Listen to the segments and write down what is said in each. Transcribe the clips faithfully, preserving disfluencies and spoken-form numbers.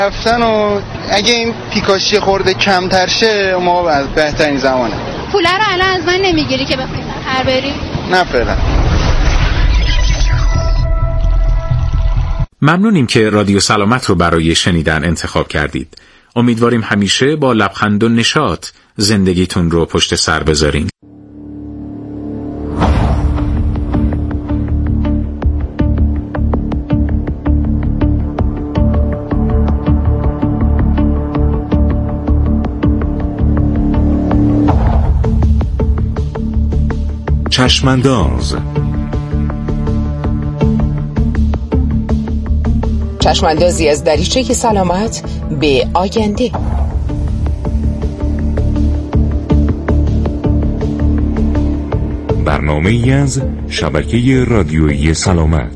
رفتن و اگه این پیکاشی خورده کمتر شه ما بهترین زمانه. پوله رو الان از من نمیگیری که بخوای هر بری؟ نه فعلا. ممنونیم که رادیو سلامت رو برای شنیدن انتخاب کردید. امیدواریم همیشه با لبخند و نشاط زندگیتون رو پشت سر بذارین. چشمانداز چشماندازی از دریچه سلامت به آینده. برنامه ای از شبکه رادیویی سلامت.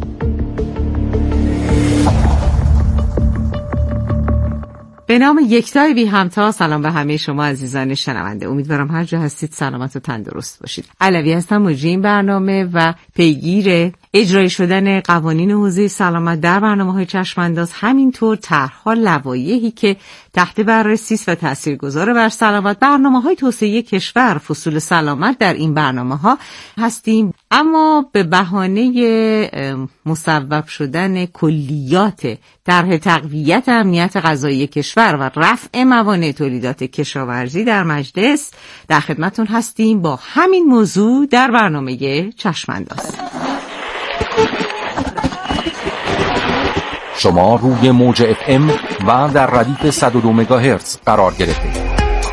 به نام یکتای بی همتا. سلام به همه شما عزیزان شنونده. امیدوارم هر جا هستید سلامت و تندرست باشید. علوی هستم، مجری این برنامه و پیگیر اجرای شدن قوانین حوزه سلامت در برنامه‌های چشمانداز، همینطور طرح‌ها لوایحی که تحت بررسی است و تاثیرگذار بر سلامت. برنامه‌های توسعه کشور، فصول سلامت در این برنامه‌ها هستیم، اما به بهانه مصوب شدن کلیات طرح تقویت امنیت غذایی کشور و رفع موانع تولیدات کشاورزی در مجلس در خدمتتون هستیم با همین موضوع در برنامه چشمانداز. شما روی موج اف ام و در ردیف صد و دو مگاهرتز قرار گرفتید.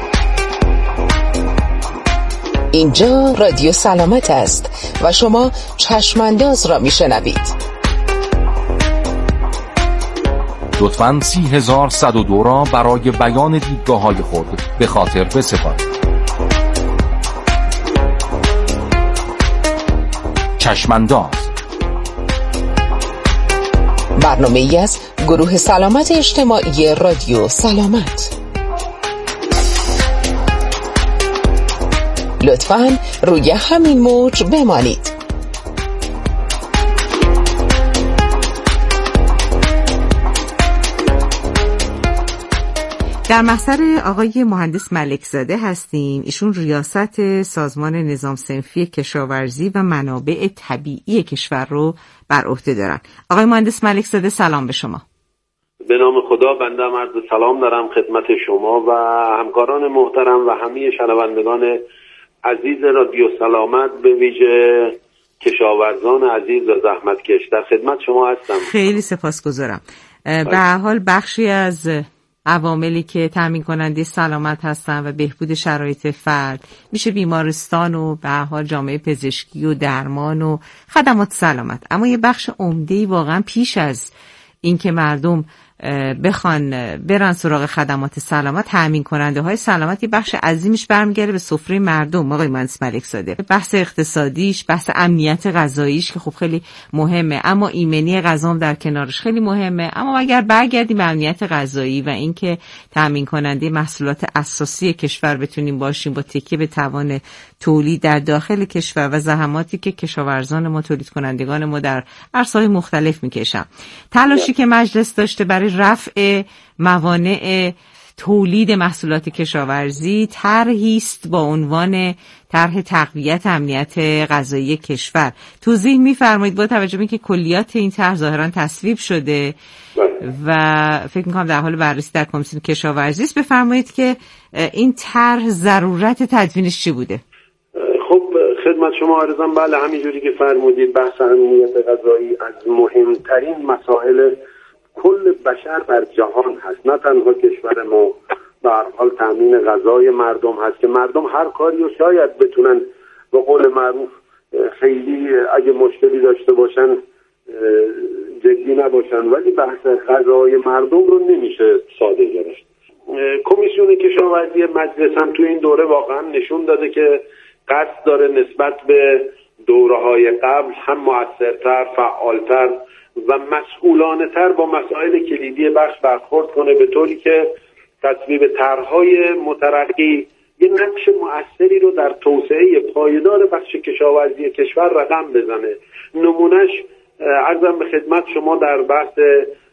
اینجا رادیو سلامت است و شما چشمانداز را میشنوید. لطفاً سی هزار صد و دو را برای بیان دیدگاه‌های خود به خاطر بسپارید. چشمانداز، برنامه ای از گروه سلامت اجتماعی رادیو سلامت. لطفاً روی همین موج بمانید. در محضر آقای مهندس ملکزاده هستیم. ایشون ریاست سازمان نظام صنفی کشاورزی و منابع طبیعی کشور رو بر عهده دارن. آقای مهندس ملکزاده سلام به شما. به نام خدا، بنده عرض سلام دارم خدمت شما و همکاران محترم و همه شنوندگان عزیز رادیو سلامت، به ویژه کشاورزان عزیز و زحمتکش. در خدمت شما هستم. خیلی سپاسگزارم. به هر حال بخشی از عواملی که تامین کننده سلامت هستن و بهبود شرایط فرد میشه بیمارستان و به هر حال جامعه پزشکی و درمان و خدمات سلامت، اما یه بخش عمده‌ای واقعا پیش از این که مردم بخوان برن سراغ خدمات سلامت، تامین کننده های سلامت یه بخش عظیمش برمیگره به سفره مردم. آقای مهندس ملکزاده، بحث اقتصادیش، بحث امنیت غذاییش که خب خیلی مهمه، اما ایمنی غذا هم در کنارش خیلی مهمه. اما اگر برگردیم به امنیت غذایی و اینکه تامین کننده محصولات اساسی کشور بتونیم باشیم با تکیه به توان تولید در داخل کشور و زحماتی که کشاورزان ما، تولید کنندگان ما در عرصه‌های مختلف میکشن، تلاشی که مجلس داشته برای رفع موانع تولید محصولات کشاورزی، طرحی است با عنوان طرح تقویت امنیت غذایی کشور. توضیح می‌فرمایید با توجه به اینکه کلیات این طرح ظاهراً تصویب شده و فکر می‌کنم در حال بررسی در کمیسیون کشاورزی است، بفرمایید که این طرح ضرورت تدوینش چی بوده؟ خب خدمت شما عرضم، بله همینجوری که فرمودید، بحث امنیت غذایی از مهمترین مسائل کل بشر در جهان هست، نه تنها کشور ما. به هر حال تامین غذای مردم هست که مردم هر کاری رو شاید بتونن به قول معروف خیلی اگه مشکلی داشته باشن جدی نباشن، ولی بحث غذای مردم رو نمیشه ساده گرفت. کمیسیون کشاورزی مجلس هم تو این دوره واقعا نشون داده که قصد داره نسبت به دوره‌های قبل هم مؤثرتر، فعالتر و مسئولانه‌تر با مسائل کلیدی بخش برخورد کنه، به طوری که تصویب طرح‌های مترقی یه نقش مؤثری رو در توسعه پایدار بخش کشاورزی کشور رقم بزنه. نمونهش عرضم به خدمت شما در بحث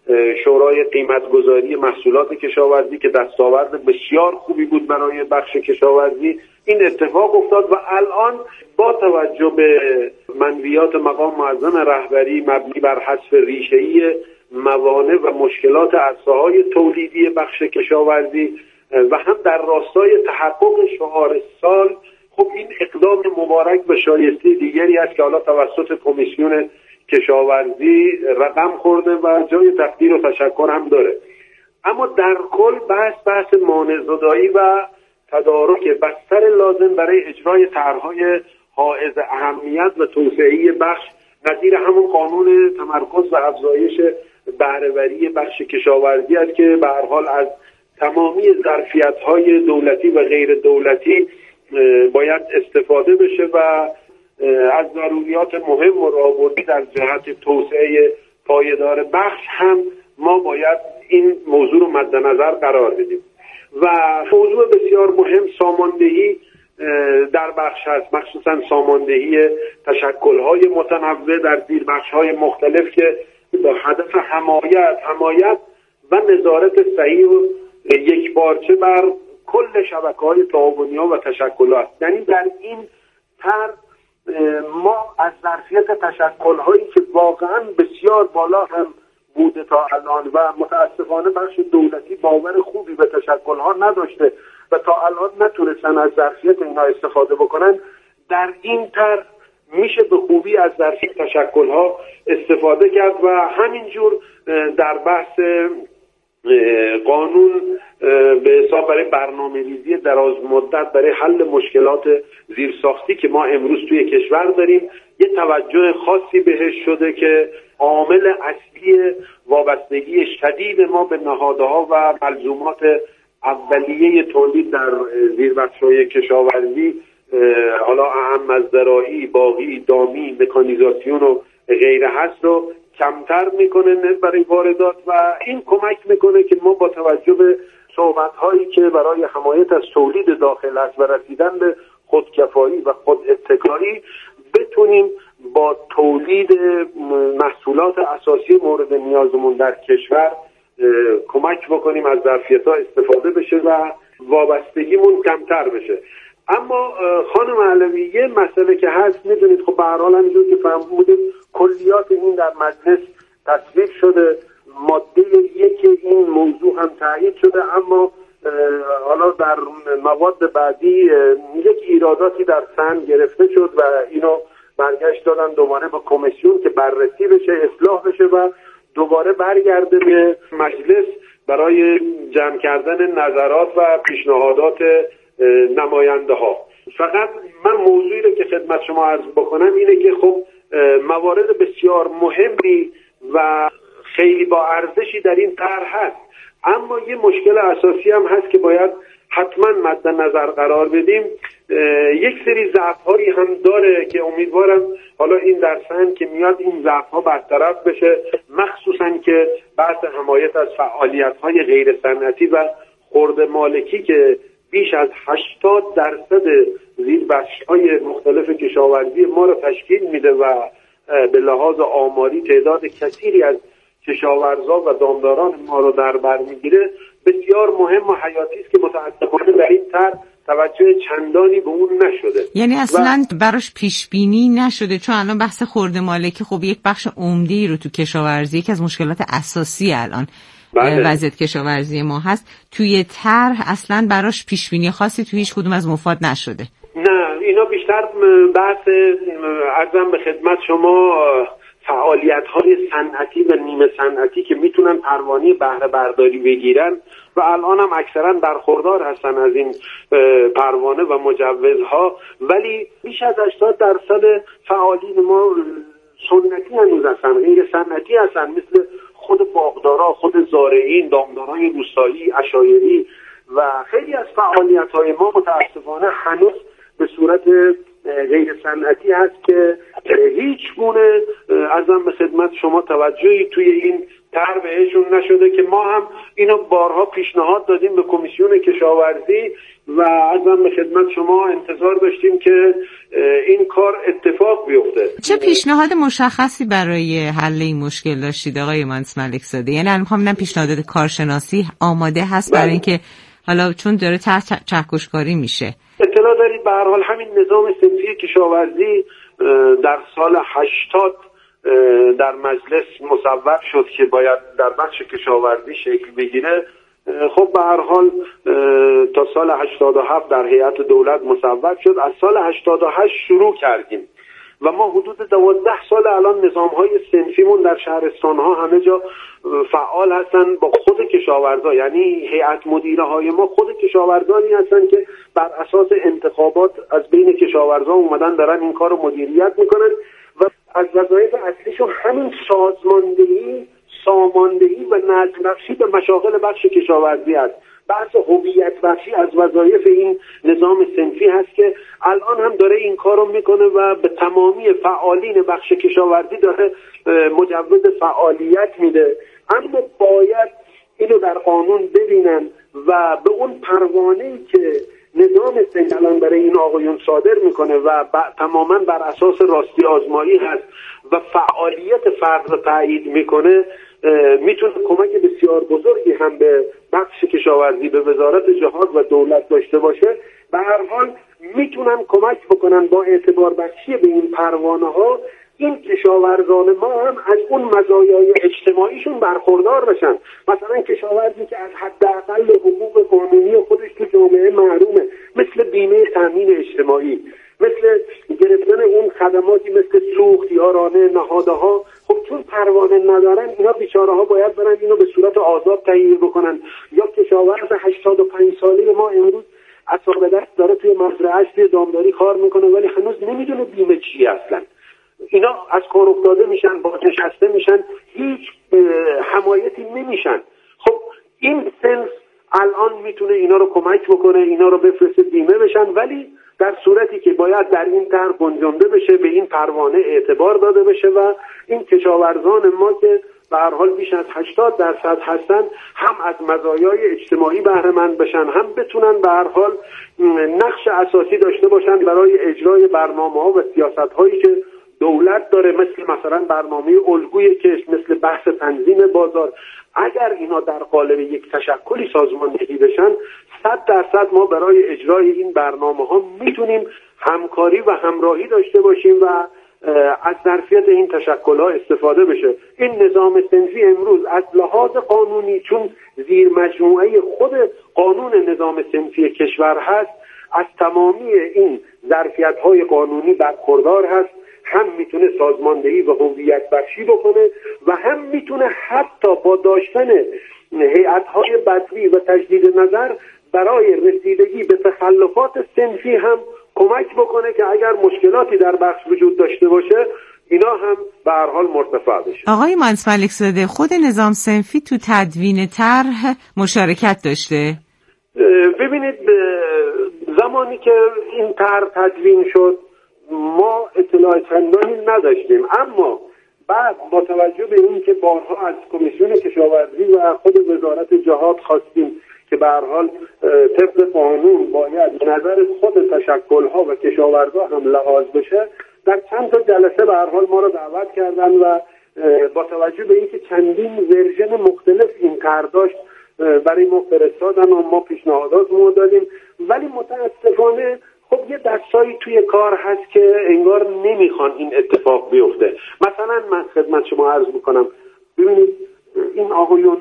شورای قیمتگذاری محصولات کشاورزی که دستاورد بسیار خوبی بود برای بخش کشاورزی. این اتفاق افتاد و الان با توجه به منویات مقام معظم رهبری مبنی بر حذف ریشه‌ای موانع و مشکلات عرصه‌های تولیدی بخش کشاورزی و هم در راستای تحقق شعار سال، خب این اقدام مبارک به شایسته دیگری است که حالا توسط کمیسیون کشاورزی رقم خورده و جای تقدیر و تشکر هم داره. اما در کل بحث بحث مانع‌زدایی و تدارک بستر لازم برای اجرای طرح‌های حائز اهمیت و توسعه بخش نظیر همون قانون تمرکز و افزایش بهره‌وری بخش کشاورزی است که به هر حال از تمامی ظرفیت‌های دولتی و غیر دولتی باید استفاده بشه و از ضروریات مهم و راهبردی در جهت توسعه پایدار بخش هم ما باید این موضوع رو مد نظر قرار بدیم. و موضوع بسیار مهم ساماندهی در بخش هست، مخصوصا ساماندهی تشکل‌های متنوع در زیر بخش‌های مختلف که با هدف حمایت حمایت و نظارت صحیح و یکپارچه بر کل شبکه‌های تعاونی‌ها و تشکلات. یعنی در این طرح ما از ظرفیت تشکل‌هایی که واقعا بسیار بالا هم بوده تا الان و متاسفانه بخش دولتی باور خوبی به تشکل‌ها نداشته و تا الان نتونستن از ظرفیت اینا استفاده بکنن، در این طرح میشه به خوبی از ظرفیت تشکل‌ها استفاده کرد و همینجور در بحث قانون به حساب برای برنامه ریزی دراز مدت برای حل مشکلات زیرساختی که ما امروز توی کشور داریم یه توجه خاصی بهش شده که عامل اصلی وابستگی شدید ما به نهادها و ملزومات اولیه تولید در زیربخش‌های کشاورزی، حالا اهم از زراعی، باغی، دامی، مکانیزاسیون و غیره هست رو کمتر میکنه برای واردات و این کمک میکنه که ما با توجه به صحبت‌هایی که برای حمایت از تولید داخل است و رسیدن به خودکفایی و خود اتکایی بتونیم با تولید محصولات اساسی مورد نیازمون در کشور کمک بکنیم از ظرفیت‌ها استفاده بشه و وابستگیمون کمتر بشه. اما خانم علوی یه مسئله که هست، میدونید خب به هر حال همینجور که فرمودید کلیات این در مجلس تصویب شده، ماده یک این موضوع هم تایید شده، اما حالا در مواد بعدی یک ایراداتی در سن گرفته شد و اینو برگشت دادن دوباره به کمیسیون که بررسی بشه، اصلاح بشه و دوباره برگرده به مجلس برای جمع کردن نظرات و پیشنهادات نماینده ها. فقط من موضوعی رو که خدمت شما عرض بکنم اینه که خب موارد بسیار مهمی و خیلی با ارزشی در این طرح هست، اما یه مشکل اساسی هم هست که باید حتما مد نظر قرار بدیم. یک سری ضعف‌هایی هم داره که امیدوارم حالا این در سن که میاد این ضعف‌ها برطرف بشه، مخصوصا که بحث حمایت از فعالیت‌های غیر صنعتی و خرد مالکی که بیش از هشتاد درصد زیربخش‌های مختلف کشاورزی ما رو تشکیل میده و به لحاظ آماری تعداد کثیری از کشاورزا و دامداران ما رو در بر میگیره، بسیار مهم و حیاتی است که متاسفانه در این طرح توجه چندانی به اون نشده. یعنی اصلا و... براش پیش بینی نشده، چون الان بحث خرد مالکی خب یک بخش عمده‌ای رو تو کشاورزی، یکی از مشکلات اساسی الان بله. وضعیت کشاورزی ما هست. توی طرح اصلا براش پیش بینی خاصی تو هیچ کدوم از مفاد نشده. نه، اینا بیشتر بحث عرضم به خدمت شما فعالیت‌های صنعتی و نیمه صنعتی که میتونن پروانه بهره برداری بگیرن و الان هم اکثرا برخوردار هستن از این پروانه و مجوزها، ولی بیش از هشتاد درصد فعالین ما سنتی هنوز هستن، غیر صنعتی هستن، مثل خود باغدارا، خود زارعین، دامدارای روستایی، عشایری و خیلی از فعالیت‌های ما متاسفانه هنوز به صورت غیر صنعتی هست که هیچ گونه ازم به خدمت شما توجهی توی این طرح بهشون نشده که ما هم اینو بارها پیشنهاد دادیم به کمیسیون کشاورزی و ازم به خدمت شما انتظار داشتیم که این کار اتفاق بیفته. چه پیشنهاد مشخصی برای حل این مشکل داشتید آقای مهندس ملک زاده؟ یعنی الان میخوام ببینم پیشنهادات کارشناسی آماده هست برای اینکه حالا چون داره تحت چکشکاری میشه. اطلاع دارید به هر حال همین نظام صنفی کشاورزی در سال هشتاد در مجلس مصوب شد که باید در بخش کشاورزی شکل بگیره. خب به هر حال تا سال هشتاد و هفت در هیئت دولت مصوب شد. از سال هشتاد و هشت شروع کردیم و ما حدود دوازده سال الان نظام‌های صنفیمون در شهرستان‌ها همه جا فعال هستن با خود کشاورزا، یعنی هیئت مدیره های ما خود کشاورزانی هستن که بر اساس انتخابات از بین کشاورزا اومدن دارن این کار رو مدیریت میکنن و از وظایف اصلیشون همین سازماندهی، ساماندهی و نظم بخشی به مشاغل بخش کشاورزی است. بحث هویت بخشی از وظایف این نظام صنفی هست که الان هم داره این کارو میکنه و به تمامی فعالین بخش کشاورزی داره مجوز فعالیت میده. اما باید اینو در قانون ببینن و به اون پروانه‌ای که نظام صنفی الان برای این آقایون صادر میکنه و تماما بر اساس راستی آزمایی هست و فعالیت فرد رو تایید میکنه، میتونه کمک بسیار بزرگی هم به بخش کشاورزی، به وزارت جهاد و دولت داشته باشه. به هر حال میتونن کمک بکنن با اعتبار بخشی به این پروانه ها این کشاورزان ما هم از اون مزایای اجتماعیشون برخوردار بشن. مثلا کشاورزی که از حداقل حقوق قانونی خودش تو جامعه محرومه، مثل بیمه تامین اجتماعی، مثل گرفتن اون خدماتی مثل سوخت، یارانه، نهادها، خب چون پروانه ندارن اینا بیچاره ها باید برن اینو به صورت آزاد تهیه بکنن. یا کشاورز هشتاد و پنج ساله ما امروز عصا به دست داره توی مزرعه‌اش توی دامداری کار میکنه ولی هنوز نمیدونه بیمه چیه اصلا. اینا از کار افتاده میشن، بازنشسته میشن، هیچ حمایتی نمیشن. خب این صنف الان میتونه اینا رو کمک بکنه، اینا رو بفرسته بیمه بشن، ولی در صورتی که باید در این طرح گنجانده بشه، به این پروانه اعتبار داده بشه و این کشاورزان ما که به هر حال بیش از هشتاد درصد هستن هم از مزایای اجتماعی بهره مند بشن، هم بتونن به هر حال نقش اساسی داشته باشن برای اجرای برنامه‌ها و سیاست‌هایی که دولت داره، مثل مثلا برنامه الگوی کشت، مثل بحث تنظیم بازار. اگر اینا در قالب یک تشکلی سازماندهی بشن، صد درصد ما برای اجرای این برنامه ها میتونیم همکاری و همراهی داشته باشیم و از ظرفیت این تشکل ها استفاده بشه. این نظام صنفی امروز از لحاظ قانونی چون زیر مجموعه خود قانون نظام صنفی کشور هست، از تمامی این ظرفیت های قانونی برخوردار هست. هم میتونه سازماندهی و هویت بخشی بکنه و هم میتونه حتی با داشتن هیئت‌های بدوی و تجدید نظر برای رسیدگی به تخلفات صنفی هم کمک بکنه که اگر مشکلاتی در بخش وجود داشته باشه اینا هم به هر حال مرتفع بشه. آقای مهندس ملک زاده، خود نظام صنفی تو تدوین طرح مشارکت داشته؟ ببینید زمانی که این طرح تدوین شد ما اطلاع چندانی نداشتیم، اما بعد با توجه به این که بارها از کمیسیون کشاورزی و خود وزارت جهاد خواستیم که به هر حال طبق قانون باید نظر خود تشکل‌ها و کشاورزا هم لحاظ بشه، در چند تا جلسه به هر حال ما رو دعوت کردن و با توجه به اینکه چندین ورژن مختلف این طرح داشت برای ما فرستادن و ما پیشنهادات ما دادیم، ولی متاسفانه خب یه دستایی توی کار هست که انگار نمیخوان این اتفاق بیفته. مثلا من خدمت شما عرض میکنم، ببینید این آقایون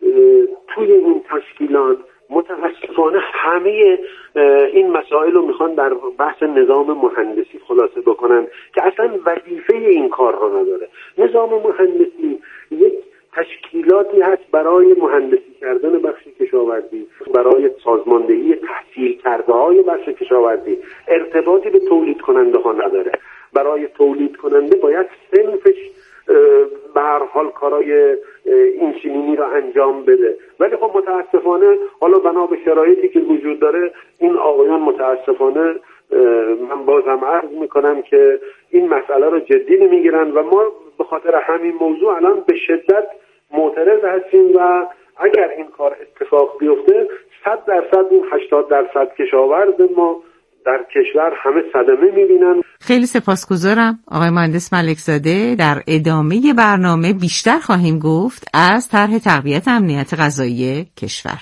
توی این تشکیلات متاسفانه همه این مسائل رو میخوان در بحث نظام مهندسی خلاصه بکنن که اصلا وظیفه این کار رو نداره. نظام مهندسی یک تشکیلاتی هست برای مهندسی کردن بخش کشاورزی، برای سازماندهی تحصیل کرده های بخش کشاورزی، ارتباطی به تولید کننده ها نداره. برای تولید کننده باید صنفش به هر حال کارای اینچنینی را انجام بده، ولی خب متاسفانه حالا بنا به شرایطی که وجود داره این آقایان متاسفانه من بازم عرض میکنم که این مسئله رو جدی نمیگیرن و ما به خاطر همین موضوع الان به شدت معترض هستیم و اگر این کار اتفاق بیفته صد درصد اون هشتاد درصد کشاورز ما در کشور همه صدمه میبینن. خیلی سپاسگزارم آقای مهندس ملکزاده. در ادامه برنامه بیشتر خواهیم گفت از طرح تقویت امنیت غذایی کشور.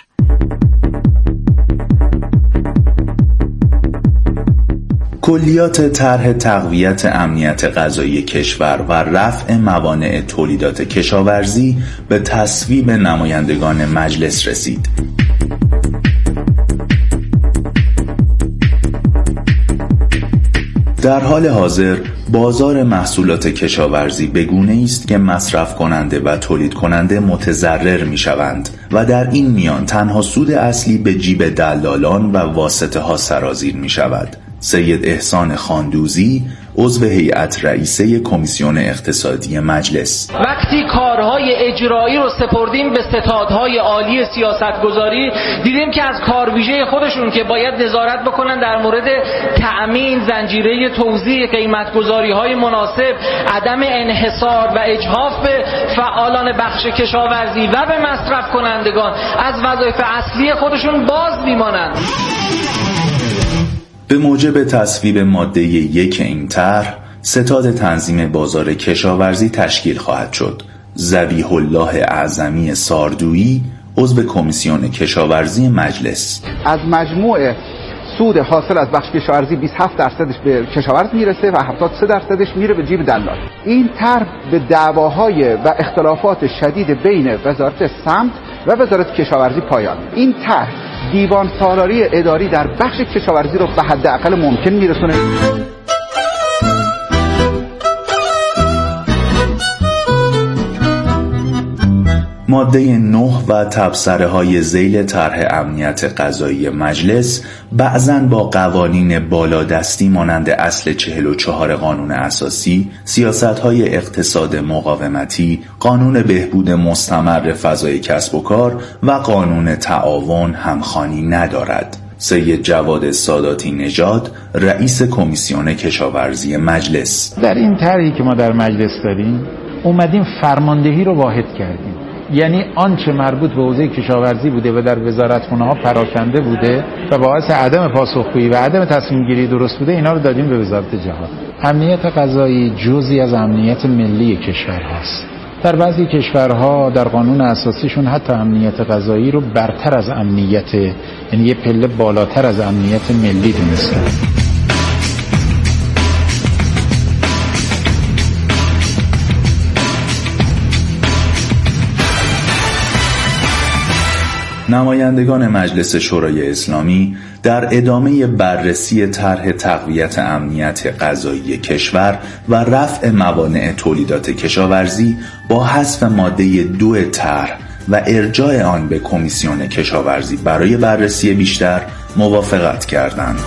کلیات طرح تقویت امنیت غذایی کشور و رفع موانع تولیدات کشاورزی به تصویب نمایندگان مجلس رسید. در حال حاضر بازار محصولات کشاورزی به گونه‌ای است که مصرف کننده و تولید کننده متضرر می‌شوند و در این میان تنها سود اصلی به جیب دلالان و واسطه ها سرازیر می‌شود. سید احسان خاندوزی، عضو هیئت رئیسه کمیسیون اقتصادی مجلس: وقتی کارهای اجرایی رو سپردیم به ستادهای عالی سیاستگذاری، دیدیم که از کار ویژه خودشون که باید نظارت بکنن در مورد تأمین زنجیره توزیع، قیمتگذاری‌های مناسب، عدم انحصار و اجحاف به فعالان بخش کشاورزی و به مصرف کنندگان، از وظایف اصلی خودشون باز میمانند. به موجب تصویب ماده یک این طرح، ستاد تنظیم بازار کشاورزی تشکیل خواهد شد. ذبیح الله اعظمی ساردویی، عضو کمیسیون کشاورزی مجلس: از مجموع سود حاصل از بخش کشاورزی بیست و هفت درصدش به کشاورز میرسه و هفتاد و سه درصدش میره به جیب دلال. این طرح به دعواهای و اختلافات شدید بین وزارت سمت و وزارت کشاورزی پایان. این طرح دیوان سالاری اداری در بخش کشاورزی رو به حداقل ممکن میرسونه. ماده نه و تبصره های ذیل طرح امنیت غذایی مجلس بعضاً با قوانین بالادستی مانند اصل چهل و چهار قانون اساسی، سیاست های اقتصاد مقاومتی، قانون بهبود مستمر فضای کسب و کار و قانون تعاون همخوانی ندارد. سید جواد ساداتی نژاد، رئیس کمیسیون کشاورزی مجلس: در این طرحی که ما در مجلس داریم اومدیم فرماندهی رو واحد کردیم، یعنی آنچه مربوط به حوزه کشاورزی بوده و در وزارتخانه‌ها پراکنده بوده و باعث عدم پاسخگویی و عدم تصمیم گیری درست بوده، اینا رو دادیم به وزارت جهاد. امنیت غذایی جزئی از امنیت ملی کشور هست. در بعضی کشورها در قانون اساسیشون حتی امنیت غذایی رو برتر از امنیت، یعنی یه پله بالاتر از امنیت ملی دونستن. نمایندگان مجلس شورای اسلامی در ادامه بررسی طرح تقویت امنیت غذایی کشور و رفع موانع تولیدات کشاورزی با حذف ماده دو طرح و ارجاع آن به کمیسیون کشاورزی برای بررسی بیشتر موافقت کردند.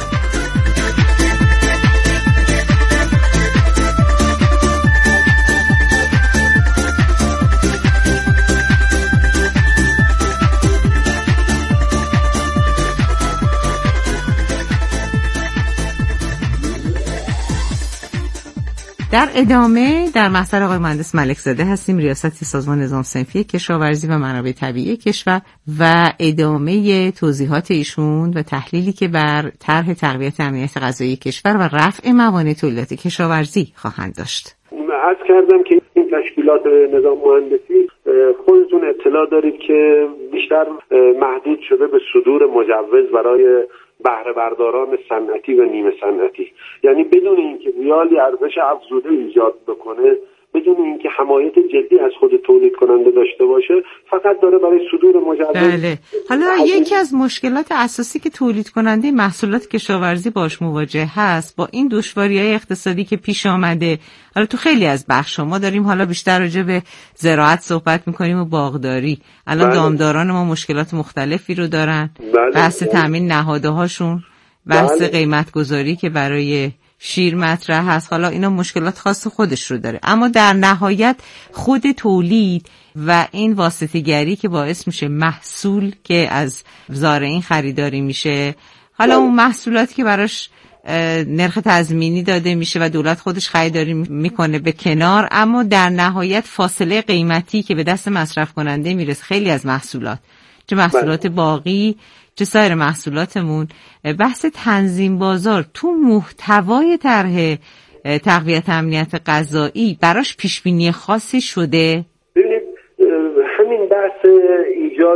در ادامه در محضر آقای مهندس ملکزاده هستیم، ریاست سازمان نظام صنفی کشاورزی و منابع طبیعی کشور، و ادامه توضیحات ایشون و تحلیلی که بر طرح تقویت امنیت غذایی کشور و رفع موانع تولیدات کشاورزی خواهند داشت. عرض کردم که این تشکیلات نظام مهندسی خودتون اطلاع دارید که بیشتر محدود شده به صدور مجوز برای بهره برداران صنعتی و نیمه صنعتی، یعنی بدون اینکه ریالی ارزش افزوده ایجاد بکنه، بدون اینکه حمایت جدی از خود تولید کننده داشته باشه، فقط داره برای صدور مجوز. بله. حالا یکی از مشکلات اساسی که تولید کننده محصولات کشاورزی باش مواجه هست با این دشواری‌های اقتصادی که پیش آمده، حالا تو خیلی از بخش‌ها ما داریم حالا بیشتر راجع به زراعت صحبت می‌کنیم و باغداری، الان بله. دامداران ما مشکلات مختلفی رو دارن، بله. بحث تامین نهاده‌هاشون، بحث بله. قیمت‌گذاری که برای شیر مطرح هست، حالا اینا مشکلات خاص خودش رو داره، اما در نهایت خود تولید و این واسطه‌گری که باعث میشه محصول که از زارعین خریداری میشه، حالا اون محصولاتی که براش نرخ تضمینی داده میشه و دولت خودش خریداری میکنه به کنار، اما در نهایت فاصله قیمتی که به دست مصرف کننده میرسه خیلی از محصولات، چه محصولات باقی چه سایر محصولاتمون، بحث تنظیم بازار تو محتوای طرح تقویت امنیت غذایی براش پیش بینی خاصی شده؟ ببینید همین بحث ایجاد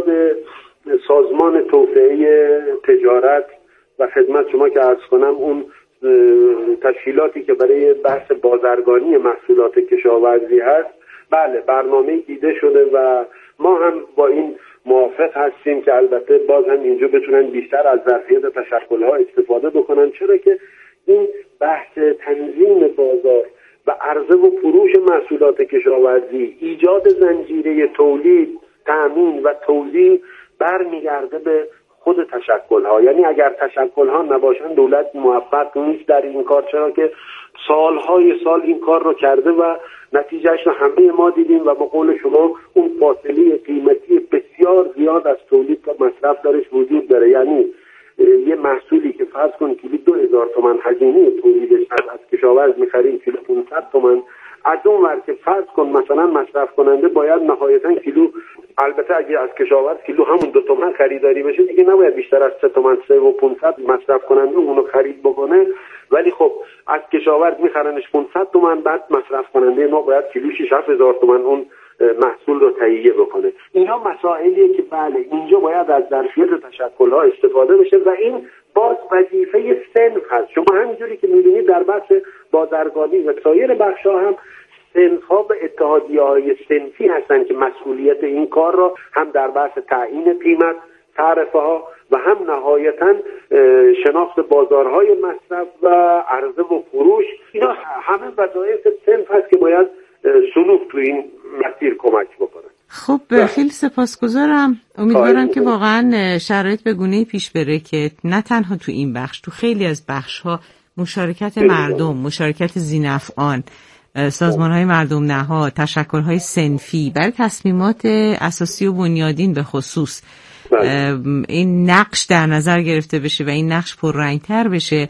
سازمان توسعه تجارت و خدمت شما که عرض کنم اون تشکیلاتی که برای بحث بازرگانی محصولات کشاورزی هست، بله برنامه دیده شده و ما هم با این موافق هستیم که البته باز هم اینجا بتونن بیشتر از ظرفیت تشکل‌ها استفاده بکنن، چرا که این بحث تنظیم بازار و عرضه و فروش محصولات کشاورزی، ایجاد زنجیره تولید، تأمین و توزیع برمیگرده به خود تشکل‌ها. یعنی اگر تشکل‌ها نباشن دولت موفق نیست در این کار، چرا که سالهای سال این کار رو کرده و نتیجهش رو همه ما دیدیم و با قول شما اون فاصله قیمتی بسیار زیاد از تولید تا مصرف درش وجود داره. یعنی یه محصولی که فرض کن کیلو دو هزار تومان هزینه تولیدش از, از کشاورز می‌خریم کیلو پانصد تومان، از اون ور که فرض کن مثلا مصرف کننده باید نهایتاً کیلو، البته اگه از کشاورز کیلو همون دو تومن خریداری بشه دیگه نباید بیشتر از سه تومن سه و پانصد مصرف کننده اونو خرید بکنه، ولی خب از کشاورز میخرنش پانصد تومن، بعد مصرف کننده ما باید کیلو شش هزار تومن اون محصول رو تهیه بکنه. اینا مسائلیه که بله اینجا باید از ظرفیت تشکل‌ها استفاده بشه و این باز وظیفه صنف هست. شما همینجوری که می‌بینید در بحث بازرگانی و سایر بخش‌ها هم صنف‌ها و اتحادیه‌های صنفی هستن که مسئولیت این کار را هم در بحث تعیین قیمت، تعرفه ها و هم نهایتاً شناخت بازارهای مصرف و عرضه و فروش، اینا همه وظایف صنف هست که باید سلوک تو این مسیر کمک بکنه. خب خیلی سپاسگزارم. امیدوارم که واقعا شرایط به گونه‌ای پیش بره که نه تنها تو این بخش، تو خیلی از بخش‌ها مشارکت مردم، مشارکت ذی‌نفعان، سازمان‌های مردم نهاد، تشکل‌های صنفی برای تصمیمات اساسی و بنیادین به خصوص این نقش در نظر گرفته بشه و این نقش پررنگ‌تر بشه.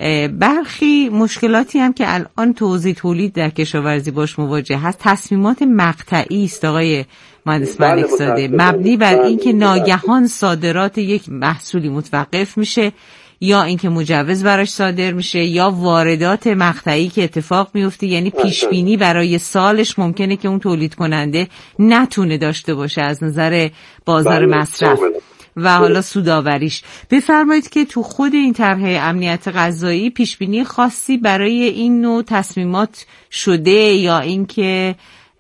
برخی مشکلاتی هم که الان توزیع تولید در کشاورزی باش مواجه هست تصمیمات مقطعی است آقای مهندس ملک زاده، مبنی بر اینکه ناگهان صادرات یک محصولی متوقف میشه یا اینکه مجوز براش صادر میشه یا واردات مقطعی که اتفاق میفته، یعنی پیش بینی برای سالش ممکنه که اون تولید کننده نتونه داشته باشه از نظر بازار مصرف و حالا سودآوریش. بفرمایید که تو خود این طرح امنیت غذایی پیش بینی خاصی برای این نوع تصمیمات شده یا اینکه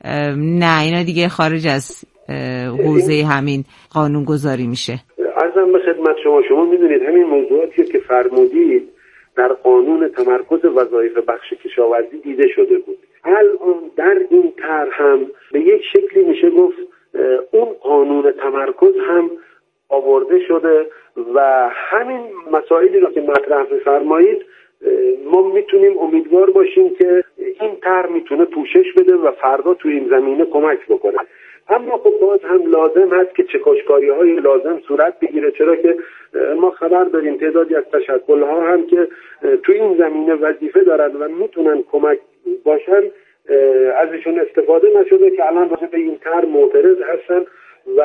نه اینا دیگه خارج از حوزه همین قانون گذاری میشه؟ عرضم به خدمت شما، شما میدونید همین موضوعاتی که فرمودید در قانون تمرکز وظایف بخش کشاورزی دیده شده بود. الان در این طرح هم به یک شکلی میشه گفت اون قانون تمرکز هم آورده شده و همین مسائلی رو که مطرح فرمایید ما میتونیم امیدوار باشیم که این طرح میتونه پوشش بده و فردا تو این زمینه کمک بکنه. اما خب باز هم لازم هست که چکشکاری‌های لازم صورت بگیره، چرا که ما خبر داریم تعدادی از تشکل‌ها هم که تو این زمینه وظیفه دارن و میتونن کمک باشن ازشون استفاده نشده که الان راجع به این طرح معترض هستن و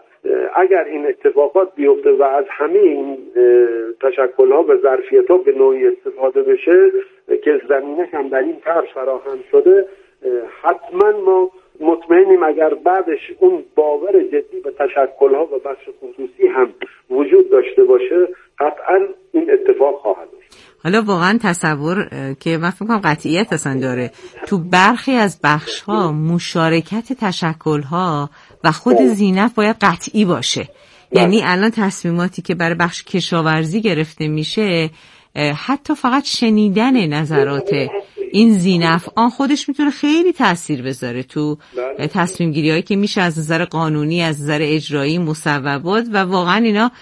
اگر این اتفاقات بیفته و از همه این تشکل‌ها و ظرفیت‌ها به نوعی استفاده بشه که زمینه هم در این طرح فراهم شده، حتما ما مطمئنیم اگر بعدش اون باور جدی به تشکل‌ها و بخش خصوصی هم وجود داشته باشه قطعا این اتفاق خواهد افتاد. حالا واقعا تصور که من فکر کنم قطعیت اصلا داره تو برخی از بخش‌ها مشارکت تشکل‌ها و خود ذی‌نفع باید قطعی باشه. یعنی الان تصمیماتی که برای بخش کشاورزی گرفته میشه حتی فقط شنیدن نظرات این ذی‌نفعان خودش میتونه خیلی تأثیر بذاره تو تصمیم گیری هایی که میشه از نظر قانونی، از نظر اجرایی، مصوبات و واقعا اینا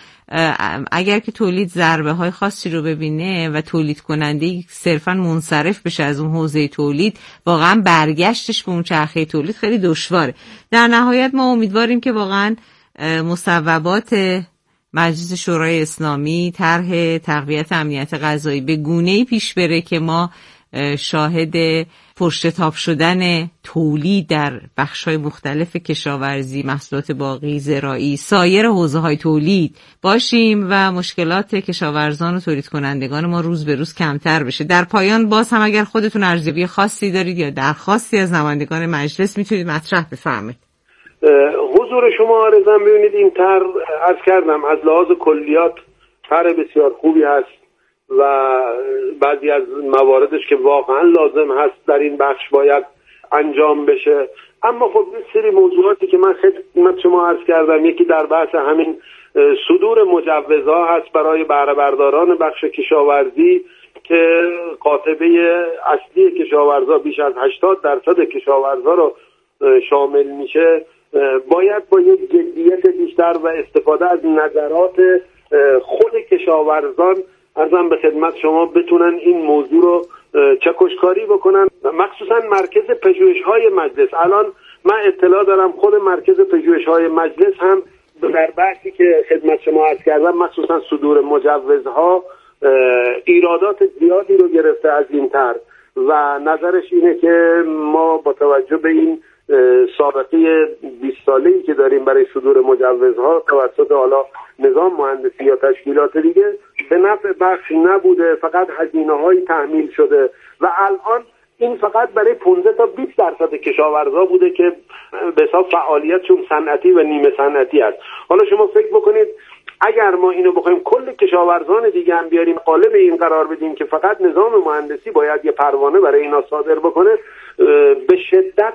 اگر که تولید ضربه های خاصی رو ببینه و تولید کننده صرفا منصرف بشه از اون حوزه تولید، واقعا برگشتش به اون چرخه تولید خیلی دشواره. در نهایت ما امیدواریم که واقعا مصوبات مجلس شورای اسلامی طرح تقویت امنیت غذایی به گونه‌ای پیش بره که ما شاهد پرشتاب شدن تولید در بخش‌های مختلف کشاورزی، محصولات باغی، زراعی، سایر حوزه‌های تولید باشیم و مشکلات کشاورزان و تولید کنندگان ما روز به روز کمتر بشه. در پایان باز هم اگر خودتون ارزیابی خاصی دارید یا درخواستی از نمایندگان مجلس میتونید مطرح بفرمایید. حضور شما آرزم ببینید این طرح عرض کردم از لحاظ کلیات طرح بسیار خوبی هست و بعضی از مواردش که واقعا لازم هست در این بخش باید انجام بشه. اما خب یه سری موضوعاتی که من خدمت شما عرض کردم، یکی در بحث همین صدور مجوزها هست برای بهره برداران بخش کشاورزی که قاطبه اصلی کشاورزا بیش از هشتاد درصد کشاورزا رو شامل میشه. باید با یک جدیت بیشتر و استفاده از نظرات خود کشاورزان عرضم به خدمت شما بتونن این موضوع رو چکشکاری بکنن، مخصوصا مرکز پژوهش‌های مجلس. الان من اطلاع دارم خود مرکز پژوهش‌های مجلس هم در بحثی که خدمت شما عرض کردم مخصوصا صدور مجوزها ایرادات زیادی رو گرفته از این طرح و نظرش اینه که ما با توجه به این سابقه بیست ساله‌ای که داریم برای صدور مجوزها توسط حالا نظام مهندسی یا تشکیلات دیگه به نفع بخش نبوده، فقط هزینه‌های تحمیل شده و الان این فقط برای پانزده تا بیست درصد کشاورزا بوده که به حساب فعالیتشون صنعتی و نیمه صنعتی است. حالا شما فکر بکنید اگر ما اینو بخوایم کل کشاورزان دیگه هم بیاریم قالب این قرار بدیم که فقط نظام مهندسی باید یه پروانه برای اینا صادر بکنه، به شدت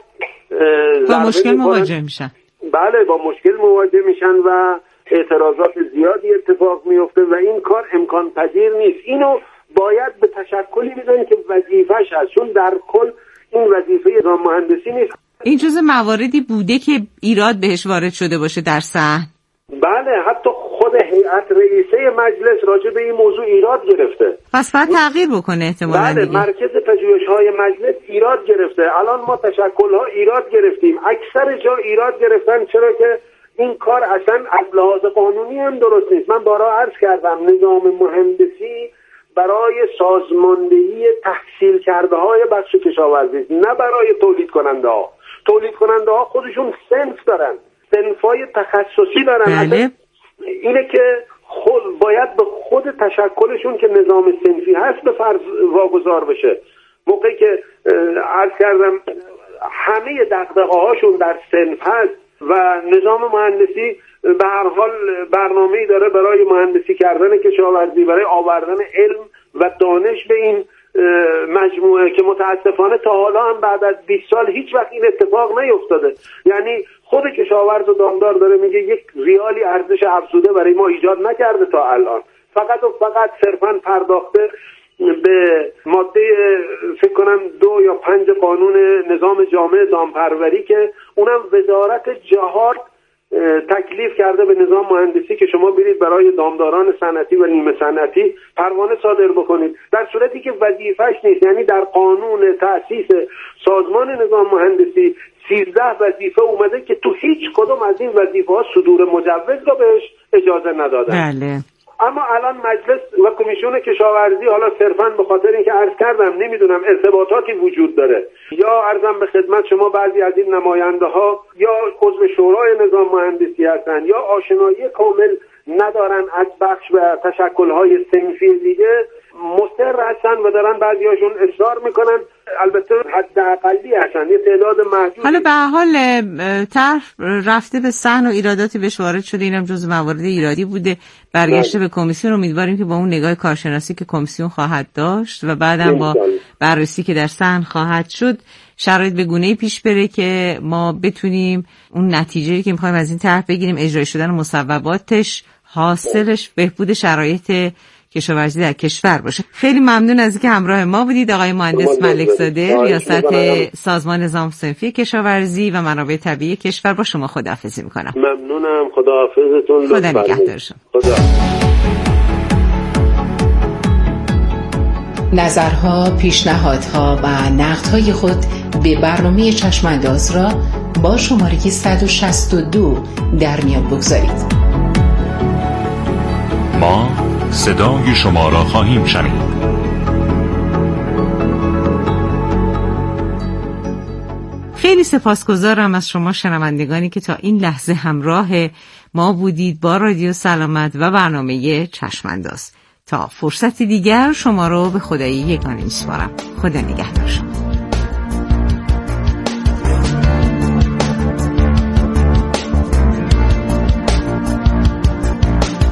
با مشکل مواجه میشن. بله با مشکل مواجه میشن و اعتراضات زیادی اتفاق میفته و این کار امکان پذیر نیست. اینو باید به تشکلی بدن که وظیفه‌ش هست، چون در کل این وظیفه نظام مهندسی نیست. این جزء مواردی بوده که ایراد بهش وارد شده باشه در صحن. بله حتی خود هیئت رئیسه مجلس راجع به این موضوع ایراد گرفته. پس باید تغییر بکنه احتمالاً. بله دیگه. مرکز پژوهش‌های مجلس ایراد گرفته. الان ما تشکل‌ها ایراد گرفتیم. اکثر جا ایراد گرفتن چرا که این کار اصلا از لحاظ قانونی هم درست نیست. من بارها عرض کردم نظام مهندسی برای سازماندهی تحصیل کرده های بخش کشاورزی، نه برای تولید کننده ها. تولید کننده ها خودشون صنف دارن، صنفای تخصصی دارن. بله. اینه که خود باید به خود تشکلشون که نظام صنفی هست به فرض واگذار بشه. موقعی که عرض کردم همه دغدغه هاشون در صنف هست و نظام مهندسی به هر حال برنامه‌ای داره برای مهندسی کردن کشاورزی، برای آوردن علم و دانش به این مجموعه که متاسفانه تا حالا هم بعد از بیست سال هیچ وقت این اتفاق نیفتاده. یعنی خود کشاورز و دامدار داره میگه یک ریالی ارزش افزوده برای ما ایجاد نکرده تا الان، فقط و فقط صرفاً پرداخته به ماده فکر کنم دو یا پنج قانون نظام جامع دامپروری که اونم وزارت جهاد تکلیف کرده به نظام مهندسی که شما برید برای دامداران صنعتی و نیمه صنعتی پروانه صادر بکنید، در صورتی که وظیفه‌اش نیست. یعنی در قانون تأسیس سازمان نظام مهندسی سیزده وظیفه اومده که تو هیچ کدوم از این وظیفه‌ها صدور مجوز رو بهش اجازه ندادن. بله. اما الان مجلس و کمیسیون کشاورزی حالا صرفاً به خاطر اینکه عرض کردم نمیدونم ارتباطاتی وجود داره یا عرضم به خدمت شما بعضی از این نماینده ها یا عضو شورای نظام مهندسی هستن یا آشنایی کامل ندارن از بخش و تشکل‌های صنفی دیگه، مصر هستن و دارن بعضیاشون اصرار میکنن، البته حداقلی هستن یه تعداد محدود. حالا به هر حال طرح رفته به صحن و ایراداتی بهش وارد شده، اینم جزو موارد ایرادی بوده، برگشته به کمیسیون. امیدواریم که با اون نگاه کارشناسی که کمیسیون خواهد داشت و بعدم با بررسی که در صحن خواهد شد شرایط به گونه‌ای پیش بره که ما بتونیم اون نتیجه‌ای که می‌خوایم از این طرح بگیریم، اجرای شدن مصوباتش حاصلش بهبود شرایط کشاورزی در کشور باشه. خیلی ممنون از اینکه همراه ما بودید آقای مهندس ملک زاده، ریاست سازمان نظام صنفی کشاورزی و منابع طبیعی کشور. با شما خداحافظی میکنم. ممنونم، خداحافظتون. خدا نگهدارشون. خدا. نظرها، پیشنهادها و نقدهای خود به برنامه چشمانداز را با شماره صد و شصت و دو در میان بگذارید. ما صدای شما را خواهیم شنید. خیلی سپاسگزارم از شما شنوندگانی که تا این لحظه همراه ما بودید با رادیو سلامت و برنامه چشم‌انداز. تا فرصتی دیگر شما رو به خدای یگانه میسپارم. خدا نگهدار شما.